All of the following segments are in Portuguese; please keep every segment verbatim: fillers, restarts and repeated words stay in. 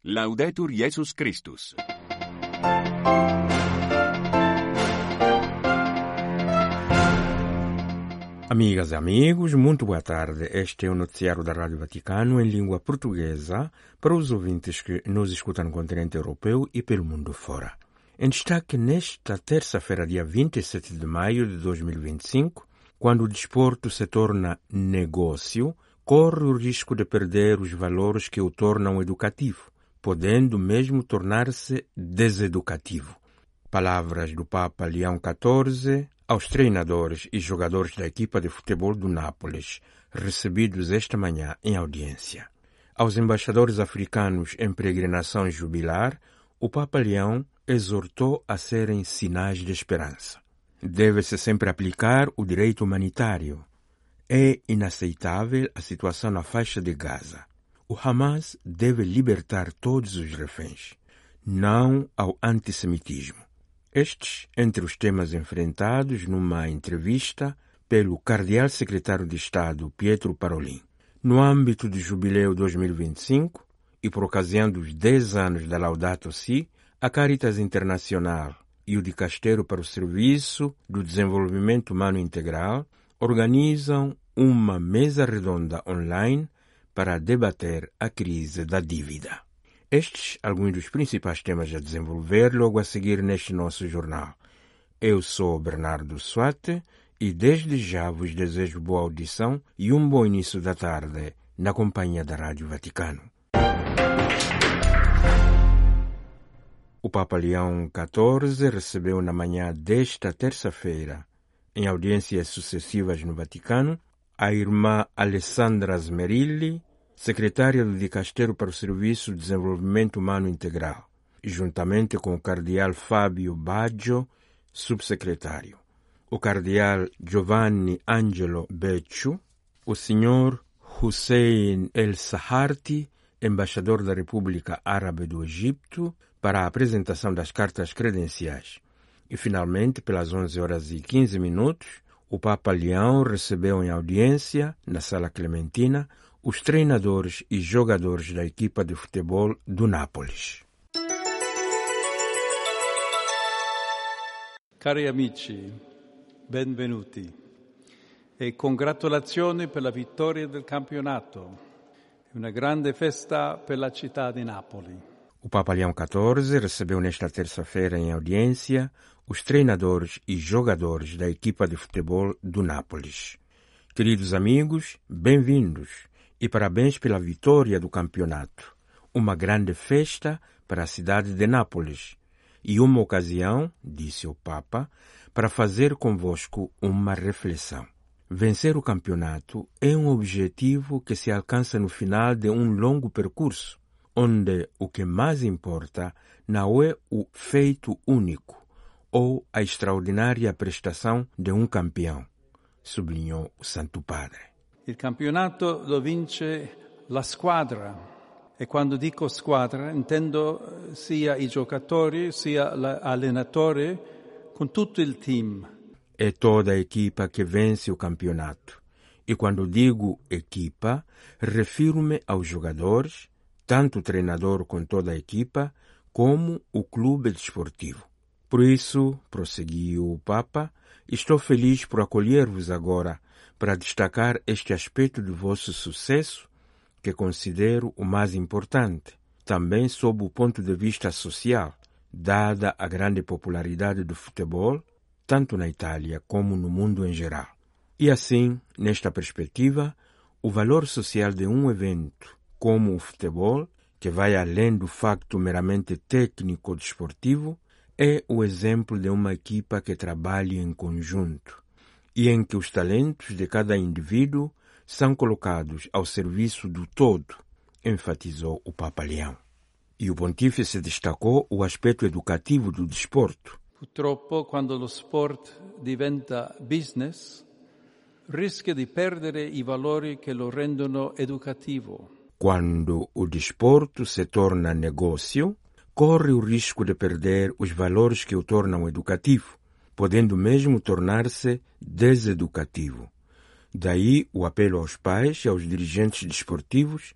Laudetur Jesus Christus. Amigas e amigos, muito boa tarde. Este é o noticiário da Rádio Vaticano em língua portuguesa para os ouvintes que nos escutam no continente europeu e pelo mundo fora. Em destaque nesta terça-feira, dia vinte e sete de maio de dois mil e vinte e cinco, quando o desporto se torna negócio, corre o risco de perder os valores que o tornam educativo, podendo mesmo tornar-se deseducativo. Palavras do Papa Leão quatorze aos treinadores e jogadores da equipa de futebol do Nápoles, recebidos esta manhã em audiência. Aos embaixadores africanos em peregrinação jubilar, o Papa Leão exortou a serem sinais de esperança. Deve-se sempre aplicar o direito humanitário. É inaceitável a situação na faixa de Gaza. O Hamas deve libertar todos os reféns, não ao antissemitismo. Estes, entre os temas enfrentados numa entrevista pelo cardeal secretário de Estado Pietro Parolin. No âmbito do Jubileu dois mil e vinte e cinco, e por ocasião dos dez anos da Laudato Si, a Caritas Internacional e o Dicasterio para o Serviço do Desenvolvimento Humano Integral organizam uma mesa redonda online para debater a crise da dívida. Estes alguns dos principais temas a desenvolver logo a seguir neste nosso jornal. Eu sou Bernardo Suate e desde já vos desejo boa audição e um bom início da tarde na companhia da Rádio Vaticano. O Papa Leão quatorze recebeu na manhã desta terça-feira, em audiências sucessivas no Vaticano, a irmã Alessandra Smerilli, secretária do Dicasterio para o Serviço de Desenvolvimento Humano Integral, juntamente com o cardeal Fábio Baggio, subsecretário, o cardeal Giovanni Angelo Becciu, o senhor Hussein El Saharti, embaixador da República Árabe do Egito, para a apresentação das cartas credenciais. E, finalmente, pelas onze horas e quinze minutos, o Papa Leão recebeu em audiência, na Sala Clementina, os treinadores e jogadores da equipa de futebol do Nápoles. Cari amici, benvenuti e congratulazioni per la vittoria del campionato. Una grande festa per la città di Napoli. O Papa Leão quatorze recebeu nesta terça-feira em audiência os treinadores e jogadores da equipa de futebol do Nápoles. Queridos amigos, bem-vindos e parabéns pela vitória do campeonato. Uma grande festa para a cidade de Nápoles e uma ocasião, disse o Papa, para fazer convosco uma reflexão. Vencer o campeonato é um objetivo que se alcança no final de um longo percurso, onde o que mais importa não é o feito único ou a extraordinária prestação de um campeão, sublinhou o Santo Padre. Il campionato lo vince la squadra e quando dico squadra intendo sia i giocatori sia l'allenatore con tutto il team. É toda a equipa que vence o campeonato. E quando digo equipa, refiro-me aos jogadores, tanto o treinador com toda a equipa, como o clube desportivo. Por isso, prosseguiu o Papa, estou feliz por acolher-vos agora para destacar este aspecto do vosso sucesso, que considero o mais importante, também sob o ponto de vista social, dada a grande popularidade do futebol, tanto na Itália como no mundo em geral. E assim, nesta perspectiva, o valor social de um evento como o futebol, que vai além do facto meramente técnico-desportivo, é o exemplo de uma equipa que trabalha em conjunto e em que os talentos de cada indivíduo são colocados ao serviço do todo, enfatizou o Papa Leão. E o pontífice destacou o aspecto educativo do desporto. Purtroppo, quando lo sport diventa business, rischia di perdere i valori che lo rendono educativo. Quando o desporto se torna negócio, corre o risco de perder os valores que o tornam educativo, podendo mesmo tornar-se deseducativo. Daí o apelo aos pais e aos dirigentes desportivos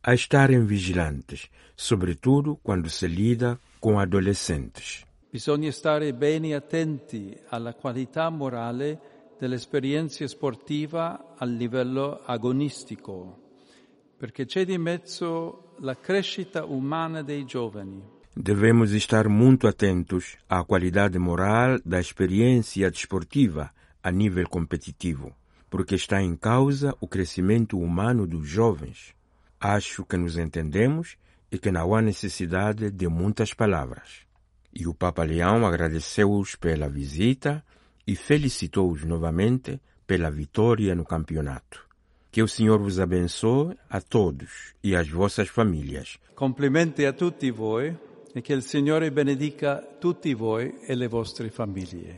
a estarem vigilantes, sobretudo quando se lida com adolescentes. Bisogna stare bene attenti alla qualità morale dell'esperienza sportiva a livello agonistico, perché c'è di mezzo la crescita umana dei giovani. Devemos estar muito atentos à qualidade moral da experiência desportiva a nível competitivo, porque está em causa o crescimento humano dos jovens. Acho que nos entendemos e que não há necessidade de muitas palavras. E o Papa Leão agradeceu-os pela visita e felicitou-os novamente pela vitória no campeonato. Que o Senhor vos abençoe a todos e as vossas famílias. Complimenti a tutti voi e che il Signore benedica tutti voi e le vostre famiglie.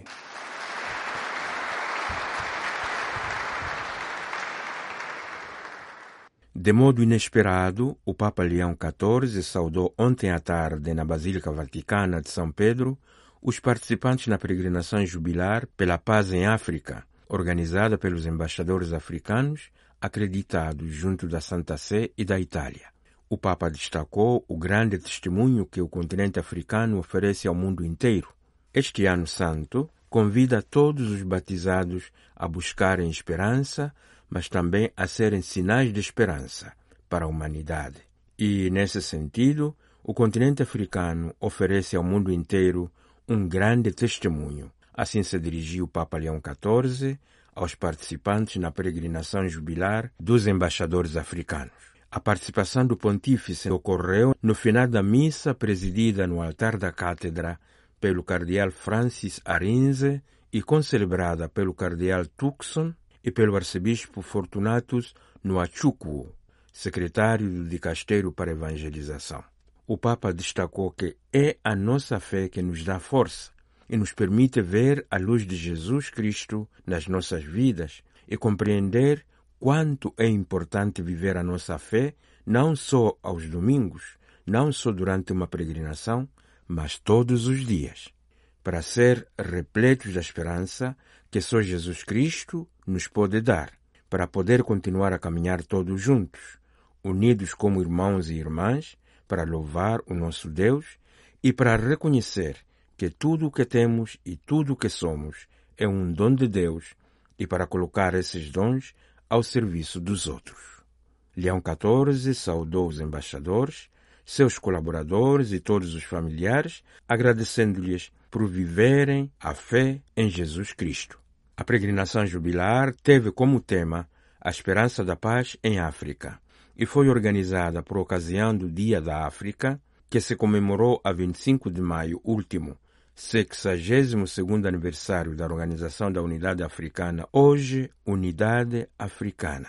De modo inesperado, o Papa Leão quatorze saudou ontem à tarde na Basílica Vaticana de São Pedro os participantes na peregrinação jubilar pela paz em África, organizada pelos embaixadores africanos acreditados junto da Santa Sé e da Itália. O Papa destacou o grande testemunho que o continente africano oferece ao mundo inteiro. Este ano santo convida todos os batizados a buscarem esperança, mas também a serem sinais de esperança para a humanidade. E, nesse sentido, o continente africano oferece ao mundo inteiro um grande testemunho. Assim se dirigiu o Papa Leão quatorze aos participantes na peregrinação jubilar dos embaixadores africanos. A participação do pontífice ocorreu no final da missa presidida no altar da cátedra pelo cardeal Francis Arinze e concelebrada pelo cardeal Tucson e pelo arcebispo Fortunatus Nwachukwu, secretário do Dicasteiro para Evangelização. O Papa destacou que é a nossa fé que nos dá força e nos permite ver a luz de Jesus Cristo nas nossas vidas e compreender quanto é importante viver a nossa fé não só aos domingos, não só durante uma peregrinação, mas todos os dias, para ser repletos da esperança que só Jesus Cristo nos pode dar, para poder continuar a caminhar todos juntos, unidos como irmãos e irmãs, para louvar o nosso Deus e para reconhecer que tudo o que temos e tudo o que somos é um dom de Deus e para colocar esses dons ao serviço dos outros. Leão quatorze saudou os embaixadores, seus colaboradores e todos os familiares, agradecendo-lhes por viverem a fé em Jesus Cristo. A peregrinação jubilar teve como tema a esperança da paz em África e foi organizada por ocasião do Dia da África, que se comemorou a vinte e cinco de maio último, sexagésimo segundo aniversário da Organização da Unidade Africana, hoje Unidade Africana.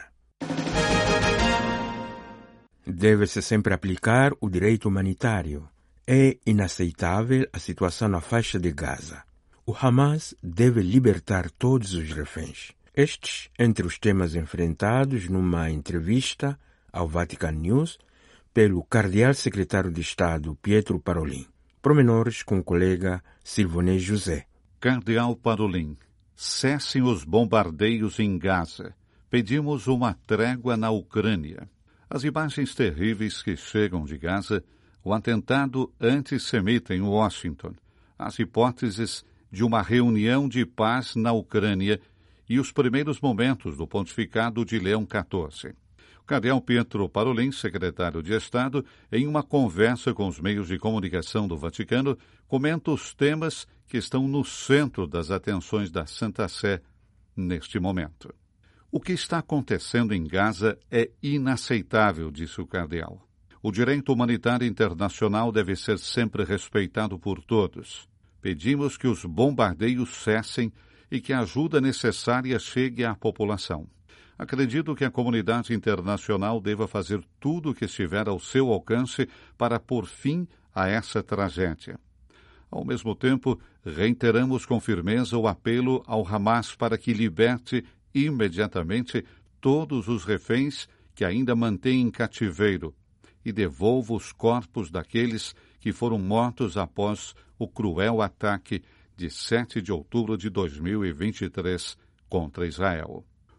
Deve-se sempre aplicar o direito humanitário. É inaceitável a situação na faixa de Gaza. O Hamas deve libertar todos os reféns. Estes, entre os temas enfrentados numa entrevista ao Vatican News pelo cardeal secretário de Estado Pietro Parolin. Promenores com o colega Silvonê José. Cardeal Parolin, cessem os bombardeios em Gaza. Pedimos uma trégua na Ucrânia. As imagens terríveis que chegam de Gaza, o atentado antissemita em Washington, as hipóteses de uma reunião de paz na Ucrânia e os primeiros momentos do pontificado de Leão quatorze. O cardeal Pietro Parolin, secretário de Estado, em uma conversa com os meios de comunicação do Vaticano, comenta os temas que estão no centro das atenções da Santa Sé neste momento. O que está acontecendo em Gaza é inaceitável, disse o cardeal. O direito humanitário internacional deve ser sempre respeitado por todos. Pedimos que os bombardeios cessem e que a ajuda necessária chegue à população. Acredito que a comunidade internacional deva fazer tudo o que estiver ao seu alcance para pôr fim a essa tragédia. Ao mesmo tempo, reiteramos com firmeza o apelo ao Hamas para que liberte imediatamente todos os reféns que ainda mantém em cativeiro e devolva os corpos daqueles que foram mortos após o cruel ataque de sete de outubro de dois mil e vinte e três contra Israel.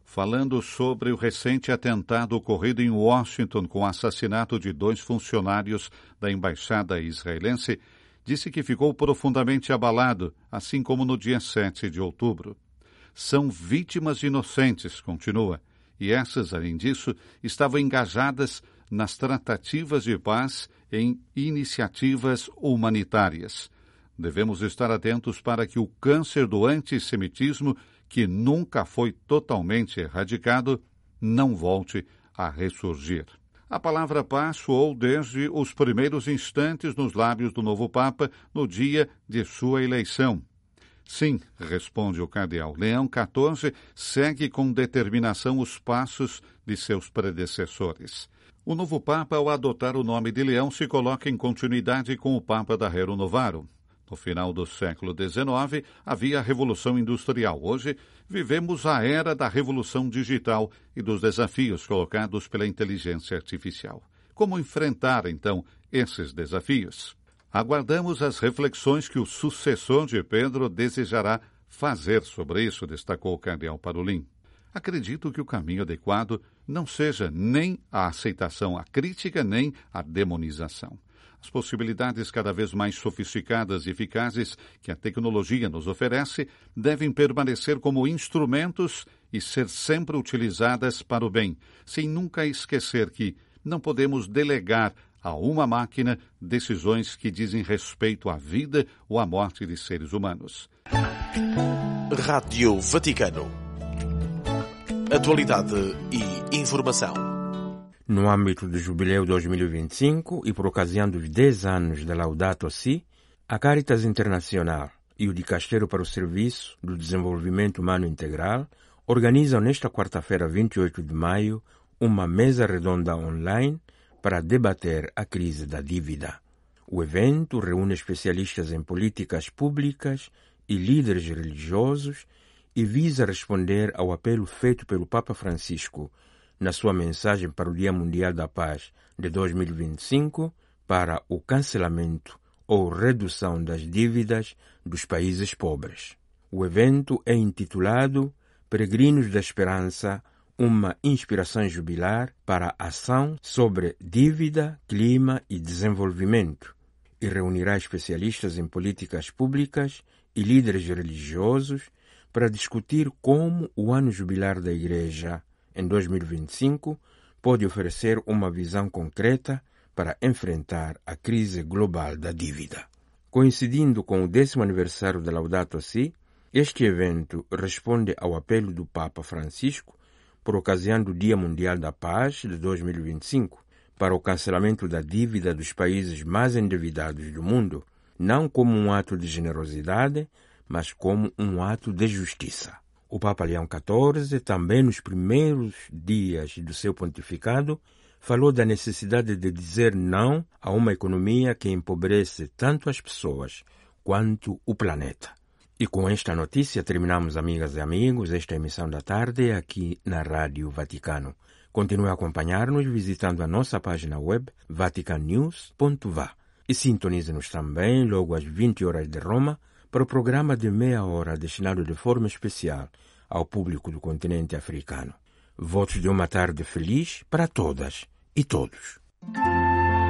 falando sobre o recente atentado ocorrido em Washington com o assassinato de dois funcionários da embaixada israelense, disse que ficou profundamente abalado, assim como no dia sete de outubro. São vítimas inocentes, continua, e essas, além disso, estavam engajadas nas tratativas de paz em iniciativas humanitárias. Devemos estar atentos para que o câncer do antissemitismo, que nunca foi totalmente erradicado, não volte a ressurgir. A palavra paz soou desde os primeiros instantes nos lábios do novo Papa no dia de sua eleição. Sim, responde o cardeal, Leão quatorze segue com determinação os passos de seus predecessores. O novo Papa, ao adotar o nome de Leão, se coloca em continuidade com o Papa da Rerum Novarum. No final do século dezenove, havia a Revolução Industrial. Hoje, vivemos a era da Revolução Digital e dos desafios colocados pela inteligência artificial. Como enfrentar, então, esses desafios? Aguardamos as reflexões que o sucessor de Pedro desejará fazer sobre isso, destacou o cardeal Parolin. Acredito que o caminho adequado não seja nem a aceitação à crítica, nem a demonização. As possibilidades cada vez mais sofisticadas e eficazes que a tecnologia nos oferece devem permanecer como instrumentos e ser sempre utilizadas para o bem, sem nunca esquecer que não podemos delegar a uma máquina decisões que dizem respeito à vida ou à morte de seres humanos. Rádio Vaticano. Atualidade e informação. No âmbito do Jubileu dois mil e vinte e cinco e por ocasião dos dez anos da Laudato Si, a Caritas Internacional e o Dicasterio para o Serviço do Desenvolvimento Humano Integral organizam nesta quarta-feira, vinte e oito de maio, uma mesa redonda online para debater a crise da dívida. O evento reúne especialistas em políticas públicas e líderes religiosos e visa responder ao apelo feito pelo Papa Francisco na sua mensagem para o Dia Mundial da Paz de dois mil e vinte e cinco para o cancelamento ou redução das dívidas dos países pobres. O evento é intitulado Peregrinos da Esperança, uma inspiração jubilar para a ação sobre dívida, clima e desenvolvimento, e reunirá especialistas em políticas públicas e líderes religiosos para discutir como o ano jubilar da Igreja em dois mil e vinte e cinco, pode oferecer uma visão concreta para enfrentar a crise global da dívida. Coincidindo com o décimo aniversário da Laudato Si, este evento responde ao apelo do Papa Francisco por ocasião do Dia Mundial da Paz de dois mil e vinte e cinco, para o cancelamento da dívida dos países mais endividados do mundo, não como um ato de generosidade, mas como um ato de justiça. O Papa Leão quatorze, também nos primeiros dias do seu pontificado, falou da necessidade de dizer não a uma economia que empobrece tanto as pessoas quanto o planeta. E com esta notícia terminamos, amigas e amigos, esta emissão da tarde aqui na Rádio Vaticano. Continue a acompanhar-nos visitando a nossa página web vatican news ponto v a e sintonize-nos também logo às vinte horas de Roma para o programa de meia hora destinado de forma especial ao público do continente africano. Votos de uma tarde feliz para todas e todos.